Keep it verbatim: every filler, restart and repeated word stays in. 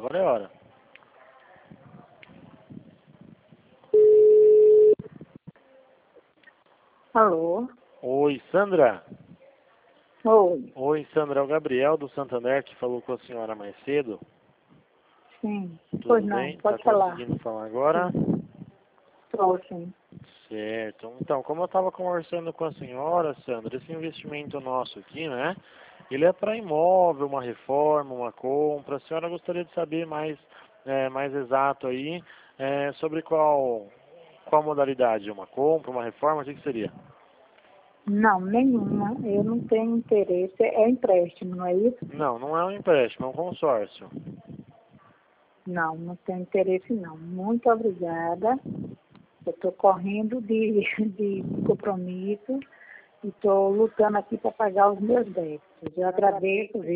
agora é a hora. Alô? Oi, Sandra? Oi. Oi, Sandra, é o Gabriel do Santander que falou com a senhora mais cedo. Sim. Tudo Pois não, bem? Tá pode falar. conseguindo falar agora? Estou, sim. Certo. Então, como eu estava conversando com a senhora, Sandra, esse investimento nosso aqui, né? Ele é para imóvel, uma reforma, uma compra. A senhora gostaria de saber mais, é, mais exato aí é, sobre qual, qual modalidade? Uma compra, uma reforma? O que, que seria? Não, nenhuma. Eu não tenho interesse. É empréstimo, não é isso? Não, não é um empréstimo, é um consórcio. Não, não tenho interesse não. Muito obrigada. Eu estou correndo de, de compromisso e estou lutando aqui para pagar os meus débitos. Eu agradeço, viu?